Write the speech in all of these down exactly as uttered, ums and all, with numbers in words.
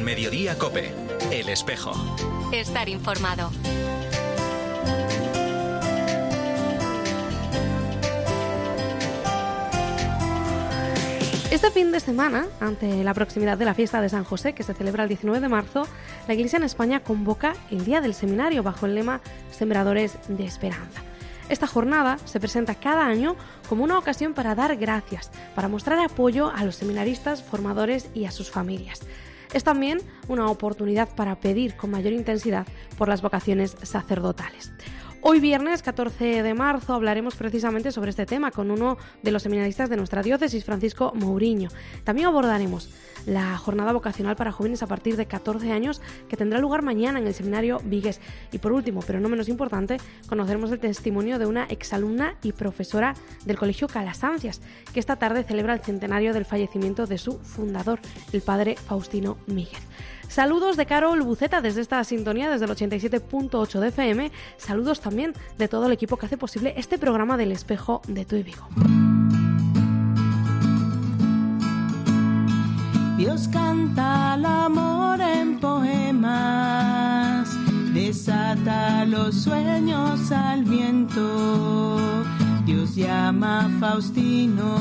En Mediodía COPE, El Espejo. Estar informado. Este fin de semana, ante la proximidad de la fiesta de San José, que se celebra el diecinueve de marzo, la Iglesia en España convoca el Día del Seminario bajo el lema Sembradores de Esperanza. Esta jornada se presenta cada año como una ocasión para dar gracias, para mostrar apoyo a los seminaristas, formadores y a sus familias. Es también una oportunidad para pedir con mayor intensidad por las vocaciones sacerdotales. Hoy viernes catorce de marzo hablaremos precisamente sobre este tema con uno de los seminaristas de nuestra diócesis, Francisco Mouriño. También abordaremos la jornada vocacional para jóvenes a partir de catorce años que tendrá lugar mañana en el seminario Vigués. Y por último, pero no menos importante, conoceremos el testimonio de una exalumna y profesora del Colegio Calasancias, que esta tarde celebra el centenario del fallecimiento de su fundador, el padre Faustino Míguez. Saludos de Carol Buceta desde esta sintonía, desde el ochenta y siete punto ocho de F M. Saludos también de todo el equipo que hace posible este programa del Espejo de Tu y Vigo. Dios canta el amor en poemas, desata los sueños al viento. Dios llama a Faustino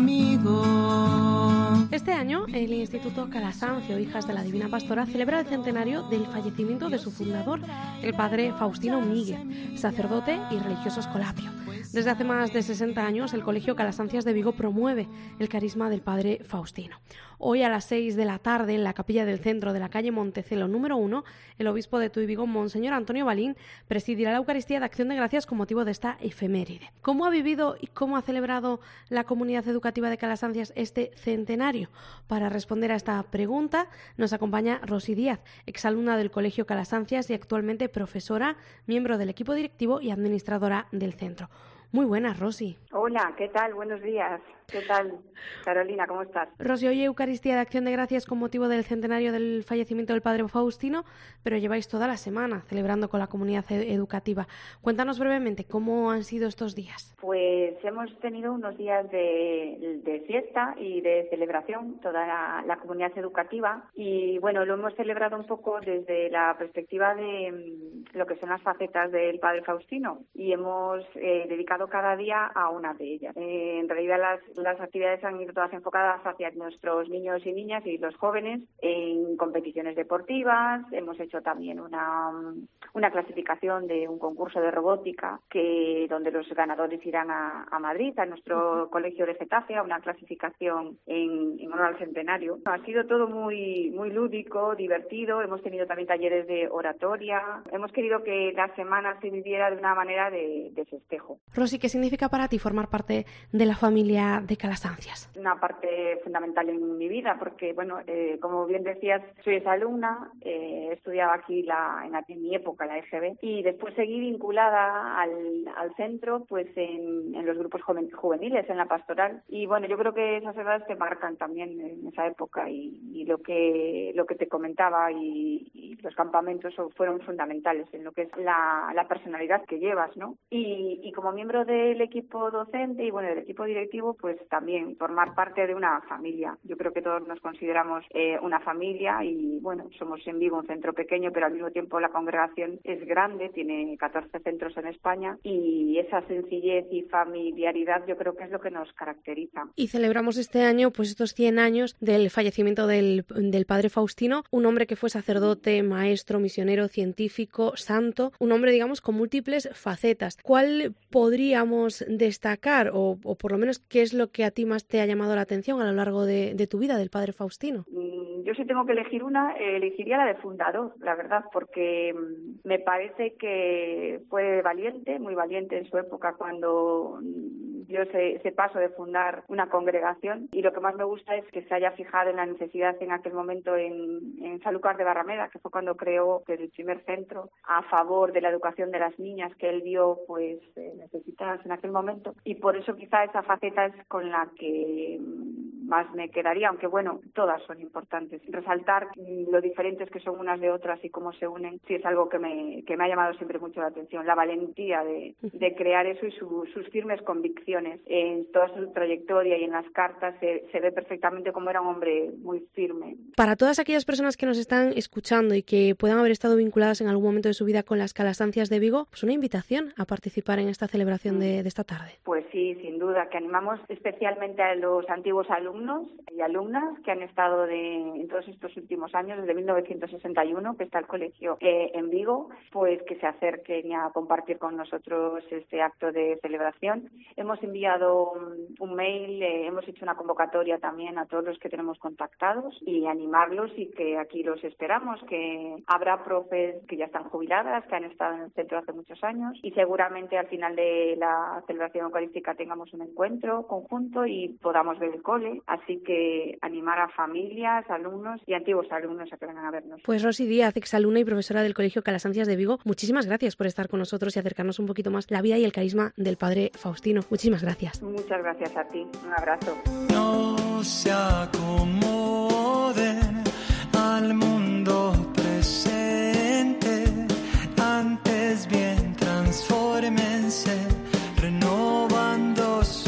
amigo. Este año, el Instituto Calasancio, Hijas de la Divina Pastora, celebra el centenario del fallecimiento de su fundador, el padre Faustino Míguez, sacerdote y religioso escolapio. Desde hace más de sesenta años, el Colegio Calasancias de Vigo promueve el carisma del padre Faustino. Hoy a las seis de la tarde, en la capilla del centro de la calle Montecelo número uno, el obispo de Tuy Vigo, Monseñor Antonio Balín, presidirá la Eucaristía de Acción de Gracias con motivo de esta efeméride. ¿Cómo ha vivido y cómo ha celebrado la comunidad educativa de Calasancias este centenario? Para responder a esta pregunta nos acompaña Rosy Díaz, exalumna del Colegio Calasancias y actualmente profesora, miembro del equipo directivo y administradora del centro. Muy buenas, Rosy. Hola, ¿qué tal? Buenos días. ¿Qué tal, Carolina? ¿Cómo estás? Rosy, hoy Eucaristía de Acción de Gracias con motivo del centenario del fallecimiento del padre Faustino, pero lleváis toda la semana celebrando con la comunidad educativa. Cuéntanos brevemente cómo han sido estos días. Pues hemos tenido unos días de, de fiesta y de celebración, toda la, la comunidad educativa, y bueno, lo hemos celebrado un poco desde la perspectiva de lo que son las facetas del padre Faustino, y hemos eh, dedicado cada día a una de ellas. Eh, en realidad las Las actividades han ido todas enfocadas hacia nuestros niños y niñas y los jóvenes en competiciones deportivas. Hemos hecho también una, una clasificación de un concurso de robótica que donde los ganadores irán a, a Madrid, a nuestro uh-huh. colegio de Getafe, a una clasificación en, en honor al centenario. Ha sido todo muy, muy lúdico, divertido. Hemos tenido también talleres de oratoria. Hemos querido que la semana se viviera de una manera de, de festejo. Rosy, ¿qué significa para ti formar parte de la familia de Calasancias? Una parte fundamental en mi vida porque, bueno, eh, como bien decías, soy exalumna, eh, he estudiado aquí la, en, la, en mi época la E G B y después seguí vinculada al, al centro pues en, en los grupos joven, juveniles, en la pastoral y bueno, yo creo que esas edades te marcan también en esa época y, y lo que lo que te comentaba y, y los campamentos fueron fundamentales en lo que es la, la personalidad que llevas, ¿no? Y, y como miembro del equipo docente y bueno, del equipo directivo, pues también formar parte de una familia. Yo creo que todos nos consideramos eh, una familia y bueno, somos en Vigo un centro pequeño, pero al mismo tiempo la congregación es grande, tiene catorce centros en España y esa sencillez y familiaridad yo creo que es lo que nos caracteriza. Y celebramos este año pues estos cien años del fallecimiento del, del padre Faustino, un hombre que fue sacerdote, maestro, misionero, científico, santo, un hombre digamos con múltiples facetas. ¿Cuál podríamos destacar o, o por lo menos qué es lo que a ti más te ha llamado la atención a lo largo de, de tu vida del padre Faustino? Yo si tengo que elegir una, elegiría la de fundador, la verdad, porque me parece que fue valiente, muy valiente en su época cuando dio ese, ese paso de fundar una congregación y lo que más me gusta es que se haya fijado en la necesidad en aquel momento en, en Sanlúcar de Barrameda, que fue cuando creó el primer centro a favor de la educación de las niñas que él vio pues eh, necesitadas en aquel momento y por eso quizá esa faceta es con la que más me quedaría, aunque bueno, todas son importantes. Resaltar lo diferentes que son unas de otras y cómo se unen, sí es algo que me, que me ha llamado siempre mucho la atención, la valentía de, de crear eso y su, sus firmes convicciones. En toda su trayectoria y en las cartas se, se ve perfectamente cómo era un hombre muy firme. Para todas aquellas personas que nos están escuchando y que puedan haber estado vinculadas en algún momento de su vida con las Calastancias de Vigo, pues una invitación a participar en esta celebración de, de esta tarde. Pues sí, sin duda, que animamos especialmente a los antiguos alumnos y alumnas que han estado de, en todos estos últimos años, desde mil novecientos sesenta y uno, que está el colegio eh, en Vigo, pues que se acerquen a compartir con nosotros este acto de celebración. Hemos enviado un, un mail, eh, hemos hecho una convocatoria también a todos los que tenemos contactados y animarlos y que aquí los esperamos, que habrá profes que ya están jubiladas, que han estado en el centro hace muchos años y seguramente al final de la celebración eucarística tengamos un encuentro conjunto y podamos ver el cole, así que animar a familias, alumnos y antiguos alumnos a que vengan a vernos. Pues Rosy Díaz, exalumna y profesora del Colegio Calastancias de Vigo, muchísimas gracias por estar con nosotros y acercarnos un poquito más la vida y el carisma del padre Faustino. Muchísimas gracias. Muchas gracias a ti. Un abrazo. No se acomoden al mundo presente, antes bien transfórmense, renovando su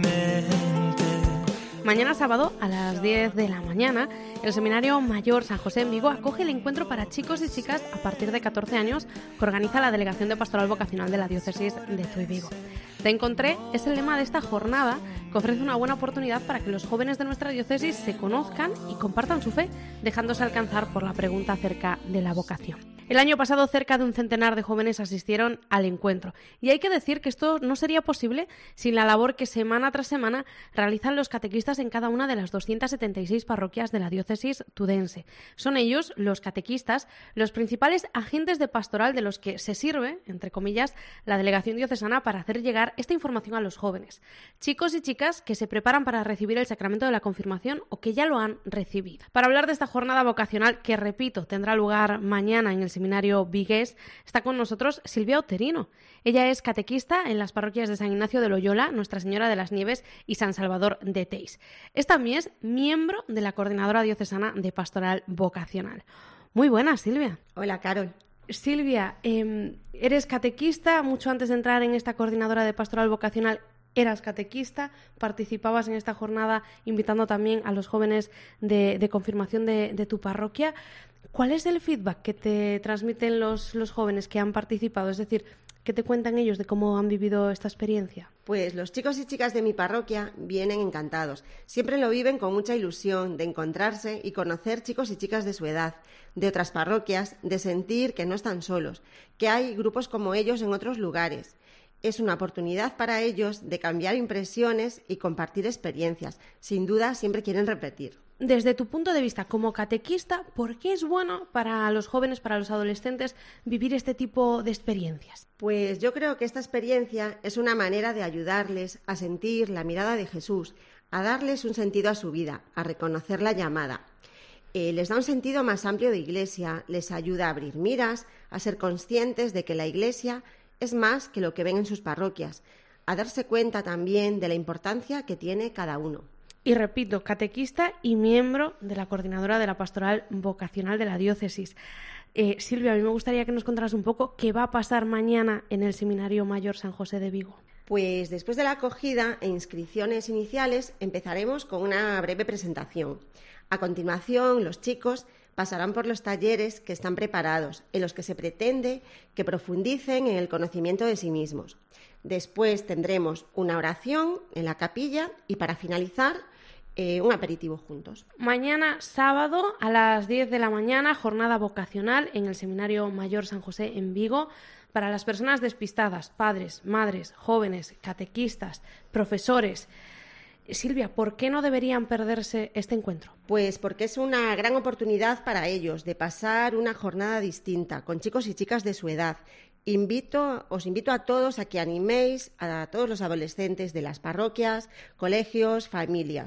mente. Mañana sábado a las diez de la mañana, el Seminario Mayor San José en Vigo acoge el encuentro para chicos y chicas a partir de catorce años que organiza la Delegación de Pastoral Vocacional de la Diócesis de Tuy Vigo. Te encontré es el lema de esta jornada, que ofrece una buena oportunidad para que los jóvenes de nuestra diócesis se conozcan y compartan su fe, dejándose alcanzar por la pregunta acerca de la vocación. El año pasado cerca de un centenar de jóvenes asistieron al encuentro y hay que decir que esto no sería posible sin la labor que semana tras semana realizan los catequistas en cada una de las doscientas setenta y seis parroquias de la diócesis tudense. Son ellos, los catequistas, los principales agentes de pastoral de los que se sirve, entre comillas, la delegación diocesana para hacer llegar esta información a los jóvenes. Chicos y chicas que se preparan para recibir el sacramento de la confirmación o que ya lo han recibido. Para hablar de esta jornada vocacional que, repito, tendrá lugar mañana en el Seminario vigués, está con nosotros Silvia Otterino. Ella es catequista en las parroquias de San Ignacio de Loyola, Nuestra Señora de las Nieves y San Salvador de Teis. Es también es miembro de la Coordinadora Diocesana de Pastoral Vocacional. Muy buenas, Silvia. Hola, Carol. Silvia, eh, eres catequista. Mucho antes de entrar en esta Coordinadora de Pastoral Vocacional eras catequista, participabas en esta jornada invitando también a los jóvenes de, de confirmación de, de tu parroquia. ¿Cuál es el feedback que te transmiten los, los jóvenes que han participado? Es decir, ¿qué te cuentan ellos de cómo han vivido esta experiencia? Pues los chicos y chicas de mi parroquia vienen encantados. Siempre lo viven con mucha ilusión de encontrarse y conocer chicos y chicas de su edad, de otras parroquias, de sentir que no están solos, que hay grupos como ellos en otros lugares. Es una oportunidad para ellos de cambiar impresiones y compartir experiencias. Sin duda, siempre quieren repetir. Desde tu punto de vista como catequista, ¿por qué es bueno para los jóvenes, para los adolescentes, vivir este tipo de experiencias? Pues yo creo que esta experiencia es una manera de ayudarles a sentir la mirada de Jesús, a darles un sentido a su vida, a reconocer la llamada. Eh, les da un sentido más amplio de Iglesia, les ayuda a abrir miras, a ser conscientes de que la Iglesia es más que lo que ven en sus parroquias, a darse cuenta también de la importancia que tiene cada uno. Y repito, catequista y miembro de la Coordinadora de la Pastoral Vocacional de la Diócesis. Eh, Silvia, a mí me gustaría que nos contaras un poco qué va a pasar mañana en el Seminario Mayor San José de Vigo. Pues después de la acogida e inscripciones iniciales empezaremos con una breve presentación. A continuación, los chicos pasarán por los talleres que están preparados, en los que se pretende que profundicen en el conocimiento de sí mismos. Después tendremos una oración en la capilla y para finalizar eh, un aperitivo juntos. Mañana sábado a las diez de la mañana, jornada vocacional en el Seminario Mayor San José en Vigo. Para las personas despistadas, padres, madres, jóvenes, catequistas, profesores. Silvia, ¿por qué no deberían perderse este encuentro? Pues porque es una gran oportunidad para ellos de pasar una jornada distinta con chicos y chicas de su edad. Invito, os invito a todos a que animéis a todos los adolescentes de las parroquias, colegios, familias.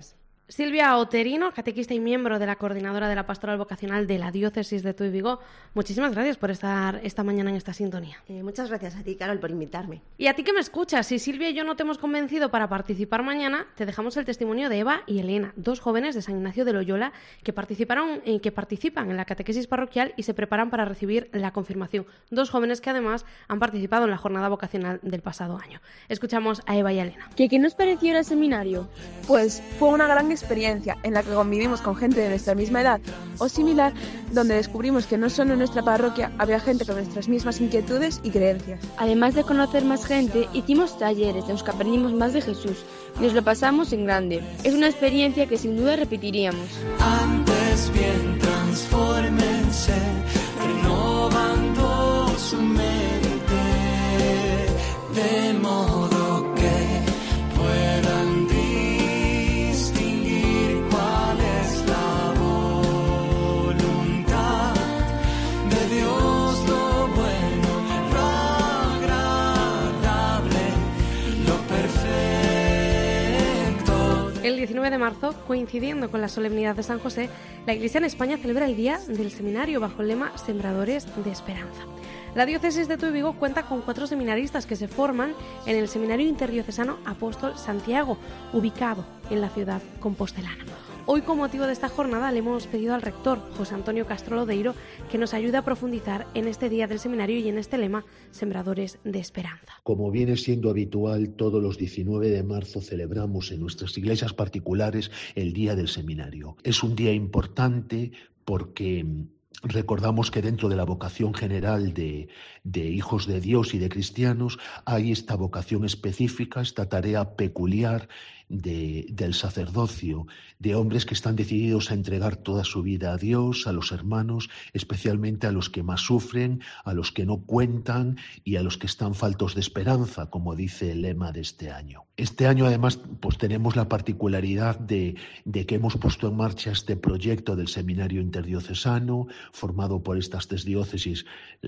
Silvia Oterino, catequista y miembro de la coordinadora de la Pastoral Vocacional de la Diócesis de Tuy Vigo, muchísimas gracias por estar esta mañana en esta sintonía. Eh, muchas gracias a ti, Carol, por invitarme. Y a ti que me escuchas, si Silvia y yo no te hemos convencido para participar mañana, te dejamos el testimonio de Eva y Elena, dos jóvenes de San Ignacio de Loyola que participaron, eh, que participan en la catequesis parroquial y se preparan para recibir la confirmación. Dos jóvenes que además han participado en la jornada vocacional del pasado año. Escuchamos a Eva y a Elena. ¿Qué, qué nos pareció el seminario? Pues fue una gran experiencia en la que convivimos con gente de nuestra misma edad o similar, donde descubrimos que no solo en nuestra parroquia había gente con nuestras mismas inquietudes y creencias. Además de conocer más gente, hicimos talleres en los que aprendimos más de Jesús y nos lo pasamos en grande. Es una experiencia que sin duda repetiríamos. Antes bien transfórmense, renovando su mente, de modo que puedan distinguir cuál es la voluntad de Dios, lo bueno, lo agradable, lo perfecto. El diecinueve de marzo, coincidiendo con la solemnidad de San José, la Iglesia en España celebra el Día del Seminario bajo el lema Sembradores de Esperanza. La diócesis de Tuy Vigo cuenta con cuatro seminaristas que se forman en el Seminario Interdiocesano Apóstol Santiago, ubicado en la ciudad compostelana. Hoy, con motivo de esta jornada, le hemos pedido al rector, José Antonio Castro Lodeiro, que nos ayude a profundizar en este Día del Seminario y en este lema Sembradores de Esperanza. Como viene siendo habitual, todos los diecinueve de marzo celebramos en nuestras iglesias particulares el Día del Seminario. Es un día importante porque recordamos que dentro de la vocación general de, de hijos de Dios y de cristianos hay esta vocación específica, esta tarea peculiar de, del sacerdocio, de hombres que están decididos a entregar toda su vida a Dios, a los hermanos, especialmente a los que más sufren, a los que no cuentan y a los que están faltos de esperanza, como dice el lema de este año. Este año además pues tenemos la particularidad de, de que hemos puesto en marcha este proyecto del Seminario Interdiocesano, formado por estas tres diócesis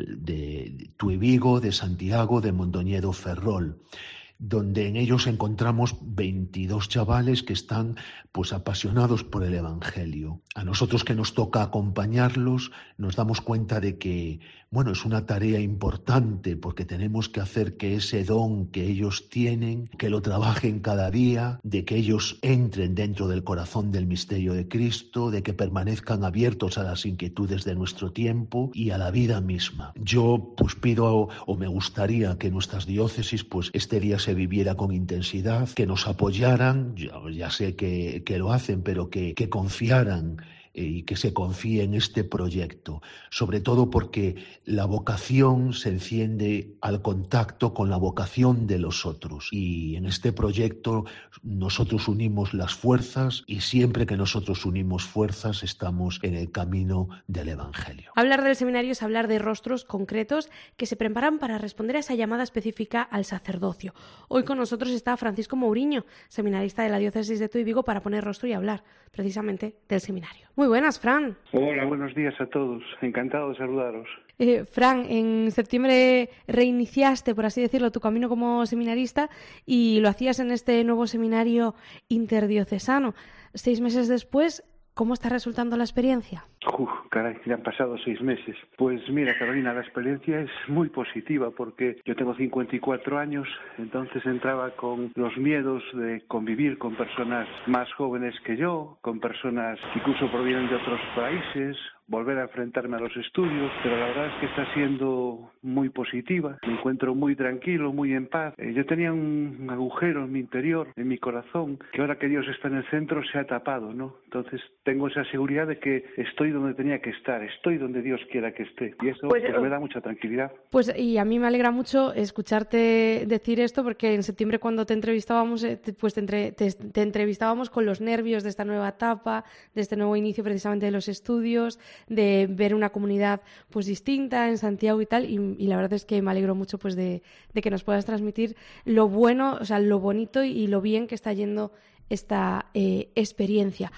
de Tuy Vigo, de Santiago, de Mondoñedo, Ferrol, donde en ellos encontramos veintidós chavales que están pues apasionados por el Evangelio. A nosotros que nos toca acompañarlos, nos damos cuenta de que, bueno, es una tarea importante porque tenemos que hacer que ese don que ellos tienen, que lo trabajen cada día, de que ellos entren dentro del corazón del misterio de Cristo, de que permanezcan abiertos a las inquietudes de nuestro tiempo y a la vida misma. Yo pues pido o me gustaría que nuestras diócesis pues este día se viviera con intensidad, que nos apoyaran, ya, ya sé que, que lo hacen, pero que, que confiaran y que se confíe en este proyecto, sobre todo porque la vocación se enciende al contacto con la vocación de los otros, y en este proyecto nosotros unimos las fuerzas y siempre que nosotros unimos fuerzas estamos en el camino del Evangelio. Hablar del seminario es hablar de rostros concretos que se preparan para responder a esa llamada específica al sacerdocio. Hoy con nosotros está Francisco Mouriño, seminarista de la diócesis de Tuy Vigo, para poner rostro y hablar precisamente del seminario. Muy buenas, Fran. Hola, buenos días a todos. Encantado de saludaros. Eh, Fran, en septiembre reiniciaste, por así decirlo, tu camino como seminarista y lo hacías en este nuevo seminario interdiocesano. Seis meses después, ¿cómo está resultando la experiencia? Uf, caray, ya han pasado seis meses. Pues mira, Carolina, la experiencia es muy positiva porque yo tengo cincuenta y cuatro años, entonces entraba con los miedos de convivir con personas más jóvenes que yo, con personas que incluso provienen de otros países, volver a enfrentarme a los estudios, pero la verdad es que está siendo muy positiva. Me encuentro muy tranquilo, muy en paz. Eh, yo tenía un agujero en mi interior, en mi corazón, que ahora que Dios está en el centro se ha tapado, ¿no? Entonces tengo esa seguridad de que estoy donde tenía que estar, estoy donde Dios quiera que esté. Y eso pues, pues, me da mucha tranquilidad. Pues y a mí me alegra mucho escucharte decir esto, porque en septiembre cuando te entrevistábamos, pues te, entre, te, te entrevistábamos con los nervios de esta nueva etapa, de este nuevo inicio precisamente de los estudios, de ver una comunidad pues distinta en Santiago y tal, y, y la verdad es que me alegro mucho pues de, de que nos puedas transmitir lo bueno, o sea, lo bonito y lo bien que está yendo esta eh, experiencia.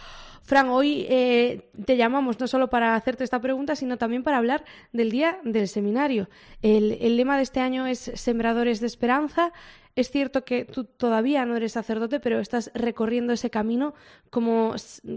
Fran, hoy eh, te llamamos no solo para hacerte esta pregunta, sino también para hablar del Día del Seminario. El, el lema de este año es Sembradores de Esperanza. Es cierto que tú todavía no eres sacerdote, pero estás recorriendo ese camino como,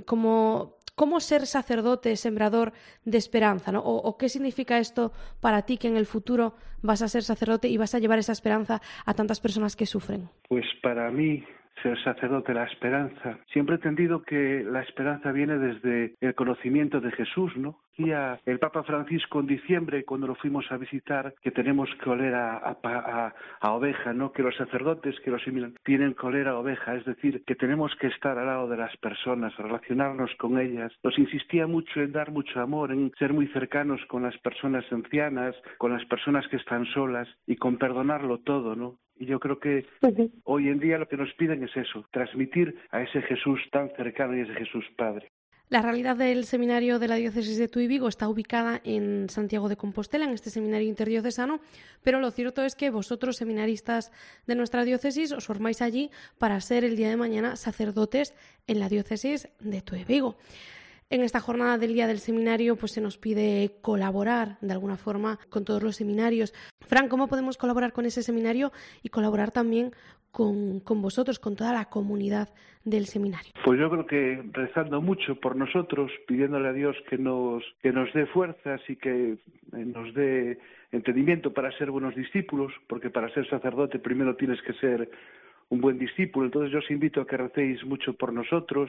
como cómo ser sacerdote, sembrador de esperanza, ¿no? O, o qué significa esto para ti, que en el futuro vas a ser sacerdote y vas a llevar esa esperanza a tantas personas que sufren. Pues para mí, ser sacerdote, la esperanza. Siempre he entendido que la esperanza viene desde el conocimiento de Jesús, ¿no? Y a el Papa Francisco en diciembre, cuando lo fuimos a visitar, que tenemos que oler a, a, a, a oveja, ¿no? Que los sacerdotes, que los tienen que oler a oveja, es decir, que tenemos que estar al lado de las personas, relacionarnos con ellas. Nos insistía mucho en dar mucho amor, en ser muy cercanos con las personas ancianas, con las personas que están solas y con perdonarlo todo, ¿no? Y yo creo que uh-huh. hoy en día lo que nos piden es eso, transmitir a ese Jesús tan cercano y ese Jesús Padre. La realidad del seminario de la diócesis de Tuy Vigo está ubicada en Santiago de Compostela, en este seminario interdiocesano, pero lo cierto es que vosotros, seminaristas de nuestra diócesis, os formáis allí para ser el día de mañana sacerdotes en la diócesis de Tuy Vigo. En esta jornada del Día del Seminario pues se nos pide colaborar de alguna forma con todos los seminarios. Fran, ¿cómo podemos colaborar con ese seminario y colaborar también con, con vosotros, con toda la comunidad del seminario? Pues yo creo que rezando mucho por nosotros, pidiéndole a Dios que nos, que nos dé fuerzas y que nos dé entendimiento para ser buenos discípulos, porque para ser sacerdote primero tienes que ser un buen discípulo. Entonces yo os invito a que recéis mucho por nosotros,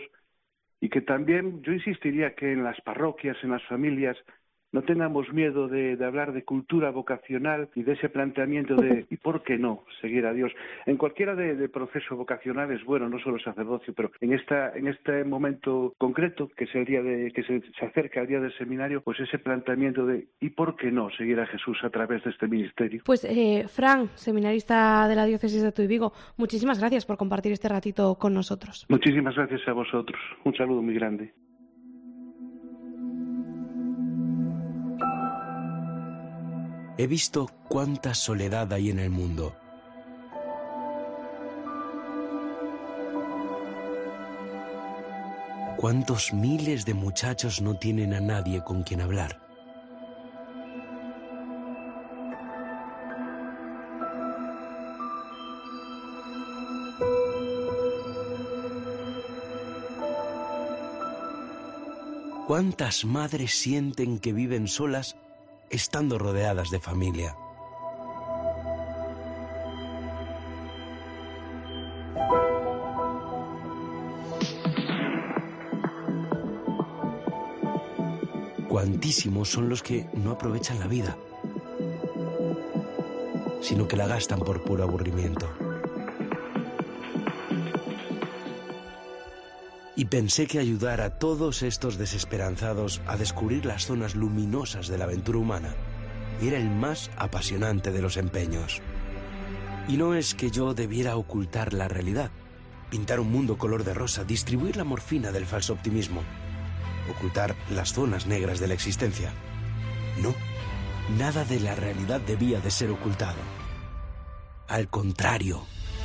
y que también yo insistiría que en las parroquias, en las familias, no tengamos miedo de, de hablar de cultura vocacional y de ese planteamiento de ¿y por qué no seguir a Dios? En cualquiera de, de proceso vocacional es bueno, no solo el sacerdocio, pero en esta en este momento concreto, que es el día de que se, se acerca el día del seminario, pues ese planteamiento de ¿y por qué no seguir a Jesús a través de este ministerio? Pues eh, Fran, seminarista de la diócesis de Tuy Vigo, muchísimas gracias por compartir este ratito con nosotros. Muchísimas gracias a vosotros. Un saludo muy grande. He visto cuánta soledad hay en el mundo. Cuántos miles de muchachos no tienen a nadie con quien hablar. Cuántas madres sienten que viven solas estando rodeadas de familia. Cuantísimos son los que no aprovechan la vida, sino que la gastan por puro aburrimiento. Y pensé que ayudar a todos estos desesperanzados a descubrir las zonas luminosas de la aventura humana era el más apasionante de los empeños. Y no es que yo debiera ocultar la realidad, pintar un mundo color de rosa, distribuir la morfina del falso optimismo, ocultar las zonas negras de la existencia. No, nada de la realidad debía de ser ocultado. Al contrario,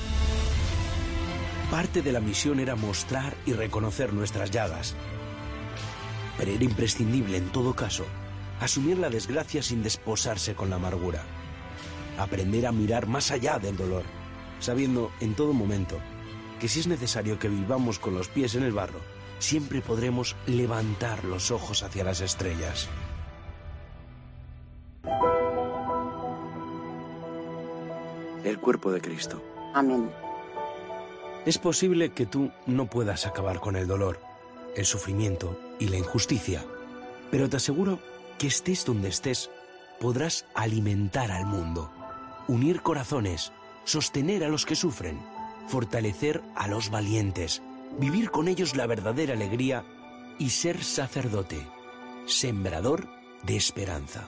parte de la misión era mostrar y reconocer nuestras llagas. Pero era imprescindible, en todo caso, asumir la desgracia sin desposarse con la amargura. Aprender a mirar más allá del dolor, sabiendo en todo momento que si es necesario que vivamos con los pies en el barro, siempre podremos levantar los ojos hacia las estrellas. El cuerpo de Cristo. Amén. Es posible que tú no puedas acabar con el dolor, el sufrimiento y la injusticia, pero te aseguro que estés donde estés, podrás alimentar al mundo, unir corazones, sostener a los que sufren, fortalecer a los valientes, vivir con ellos la verdadera alegría y ser sacerdote, sembrador de esperanza.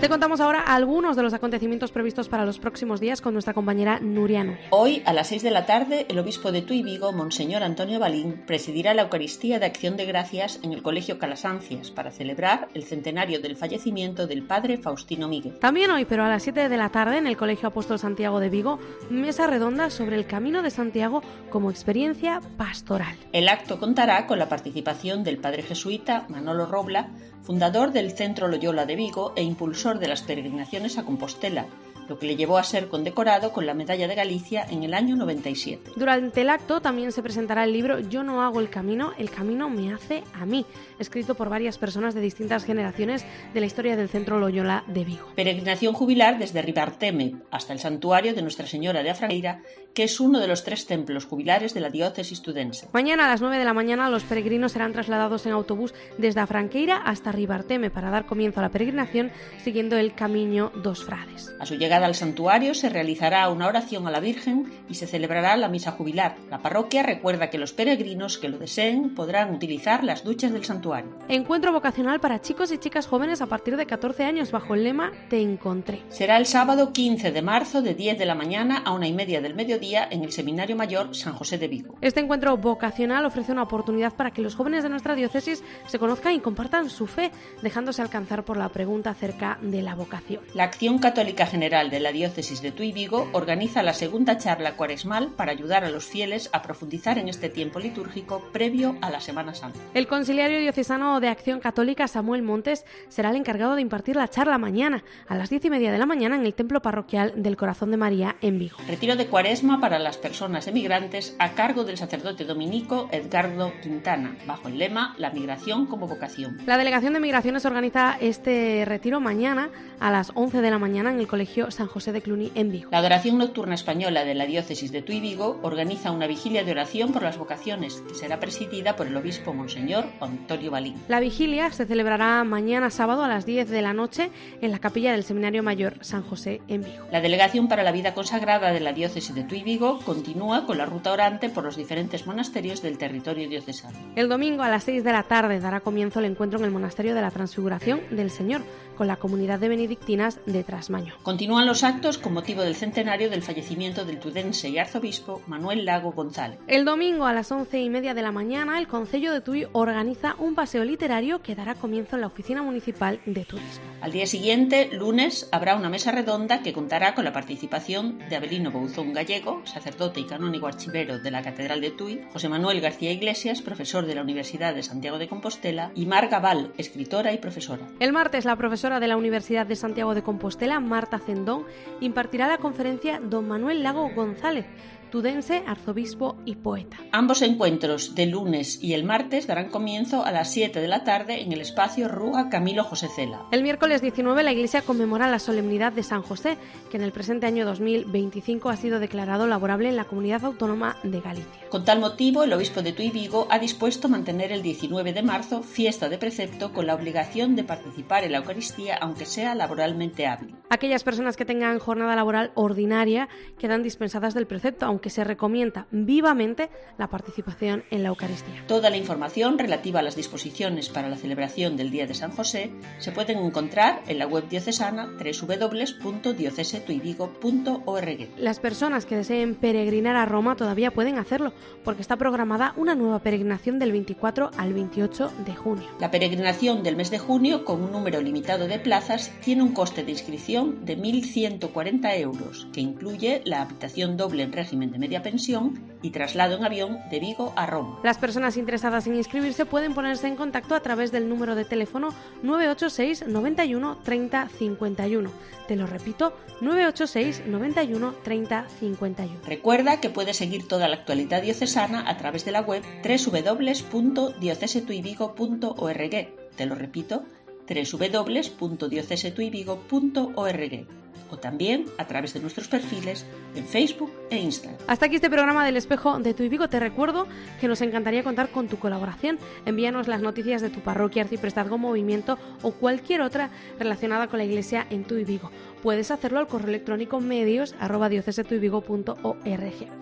Te contamos ahora algunos de los acontecimientos previstos para los próximos días con nuestra compañera Nuria Núñez. Hoy, a las seis de la tarde, el obispo de Tui Vigo, Monseñor Antonio Balín, presidirá la Eucaristía de Acción de Gracias en el Colegio Calasancias para celebrar el centenario del fallecimiento del padre Faustino Míguez. También hoy, pero a las siete de la tarde, en el Colegio Apóstol Santiago de Vigo, mesa redonda sobre el Camino de Santiago como experiencia pastoral. El acto contará con la participación del padre jesuita Manolo Robla, fundador del Centro Loyola de Vigo e impulsor de las peregrinaciones a Compostela, lo que le llevó a ser condecorado con la Medalla de Galicia en el año noventa y siete. Durante el acto también se presentará el libro Yo no hago el camino, el camino me hace a mí, escrito por varias personas de distintas generaciones de la historia del Centro Loyola de Vigo. Peregrinación jubilar desde Ribarteme hasta el santuario de Nuestra Señora de Afranqueira, que es uno de los tres templos jubilares de la diócesis tudense. Mañana a las nueve de la mañana los peregrinos serán trasladados en autobús desde Afranqueira hasta Ribarteme para dar comienzo a la peregrinación siguiendo el Camiño dos Frades. A su llegada al santuario se realizará una oración a la Virgen y se celebrará la misa jubilar. La parroquia recuerda que los peregrinos que lo deseen podrán utilizar las duchas del santuario. Encuentro vocacional para chicos y chicas jóvenes a partir de catorce años bajo el lema Te encontré. Será el sábado quince de marzo de diez de la mañana a una y media del mediodía en el Seminario Mayor San José de Vigo. Este encuentro vocacional ofrece una oportunidad para que los jóvenes de nuestra diócesis se conozcan y compartan su fe, dejándose alcanzar por la pregunta acerca de la vocación. La Acción Católica General de la Diócesis de Tui Vigo organiza la segunda charla cuaresmal para ayudar a los fieles a profundizar en este tiempo litúrgico previo a la Semana Santa. El conciliario diocesano de Acción Católica, Samuel Montes, será el encargado de impartir la charla mañana a las diez y media de la mañana en el Templo Parroquial del Corazón de María en Vigo. Retiro de cuaresma para las personas emigrantes a cargo del sacerdote dominico Edgardo Quintana, bajo el lema La migración como vocación. La Delegación de Migraciones organiza este retiro mañana a las once de la mañana en el Colegio San José de Cluny en Vigo. La Adoración Nocturna Española de la Diócesis de Tui Vigo organiza una vigilia de oración por las vocaciones que será presidida por el obispo Monseñor Antonio Balín. La vigilia se celebrará mañana sábado a las diez de la noche en la capilla del Seminario Mayor San José en Vigo. La Delegación para la Vida Consagrada de la Diócesis de Tui Vigo continúa con la ruta orante por los diferentes monasterios del territorio diocesano. El domingo a las seis de la tarde dará comienzo el encuentro en el Monasterio de la Transfiguración del Señor con la comunidad de benedictinas de Trasmaño. Continúan los actos con motivo del centenario del fallecimiento del tudense y arzobispo Manuel Lago González. El domingo a las once y media de la mañana el Concello de Tui organiza un paseo literario que dará comienzo en la Oficina Municipal de Turismo. Al día siguiente, lunes, habrá una mesa redonda que contará con la participación de Abelino Bouzón Gallego, sacerdote y canónigo archivero de la Catedral de Tui, José Manuel García Iglesias, profesor de la Universidad de Santiago de Compostela, y Mar Gabal, escritora y profesora. El martes, la profesora de la Universidad de Santiago de Compostela, Marta Cendón, impartirá la conferencia Don Manuel Lago González, tudense, arzobispo y poeta. Ambos encuentros, de lunes y el martes, darán comienzo a las siete de la tarde en el espacio Rúa Camilo José Cela. El miércoles diecinueve la Iglesia conmemora la solemnidad de San José, que en el presente año dos mil veinticinco ha sido declarado laborable en la Comunidad Autónoma de Galicia. Con tal motivo, el obispo de Tui Vigo ha dispuesto mantener el diecinueve de marzo fiesta de precepto con la obligación de participar en la Eucaristía, aunque sea laboralmente hábil. Aquellas personas que tengan jornada laboral ordinaria quedan dispensadas del precepto, aunque se recomienda vivamente la participación en la Eucaristía. Toda la información relativa a las disposiciones para la celebración del Día de San José se pueden encontrar en la web diocesana doble u doble u doble u punto diocese tui vigo punto org. Las personas que deseen peregrinar a Roma todavía pueden hacerlo, porque está programada una nueva peregrinación del veinticuatro al veintiocho de junio. La peregrinación del mes de junio, con un número limitado de plazas, tiene un coste de inscripción de mil ciento cuarenta euros, que incluye la habitación doble en régimen de media pensión y traslado en avión de Vigo a Roma. Las personas interesadas en inscribirse pueden ponerse en contacto a través del número de teléfono nueve ocho seis noventa y uno treinta cincuenta y uno. Te lo repito, nueve ocho seis noventa y uno treinta cincuenta y uno. Recuerda que puedes seguir toda la actualidad diocesana a través de la web doble u doble u doble u punto diocese tui vigo punto org. Te lo repito, doble u doble u doble u punto diocese tui vigo punto org. O también a través de nuestros perfiles en Facebook e Instagram. Hasta aquí este programa del Espejo de Tui Vigo. Te recuerdo que nos encantaría contar con tu colaboración. Envíanos las noticias de tu parroquia, arciprestazgo, movimiento o cualquier otra relacionada con la Iglesia en Tui Vigo. Puedes hacerlo al correo electrónico medios arroba diocese tui vigo punto org.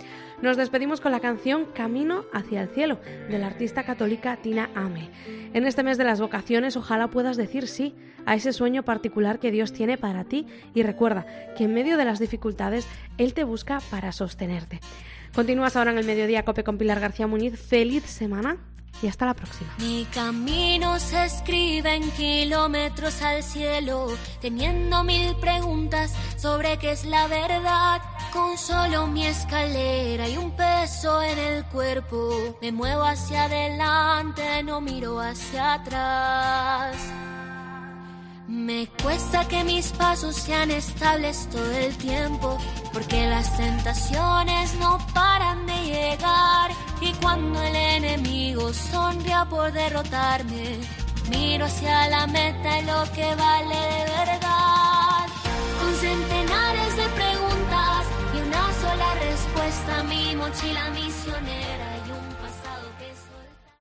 Nos despedimos con la canción Camino hacia el cielo, de la artista católica Tina Amel. En este mes de las vocaciones, ojalá puedas decir sí a ese sueño particular que Dios tiene para ti y recuerda que en medio de las dificultades Él te busca para sostenerte. Continúas ahora en el Mediodía Cope con Pilar García Muñiz. Feliz semana y hasta la próxima. Mi camino se escribe en kilómetros al cielo, teniendo mil preguntas sobre qué es la verdad. Con solo mi escalera y un peso en el cuerpo, me muevo hacia adelante, no miro hacia atrás. Me cuesta que mis pasos sean estables todo el tiempo, porque las tentaciones no paran de llegar. Y cuando el enemigo sonría por derrotarme, miro hacia la meta y lo que vale de verdad. Con centenares de preguntas y una sola respuesta, mi mochila misionera